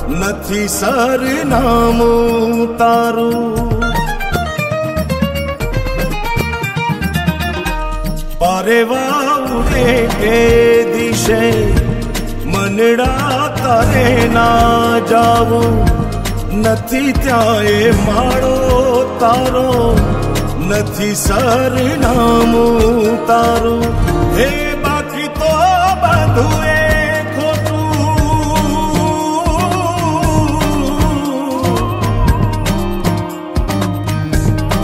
નથી સરનામું તારું. પારેવા ઉડે કે દિશે મનડા તારે ના જાવું, નથી ત્યાં એ માળો તારો, નથી સરનામું તારું. હે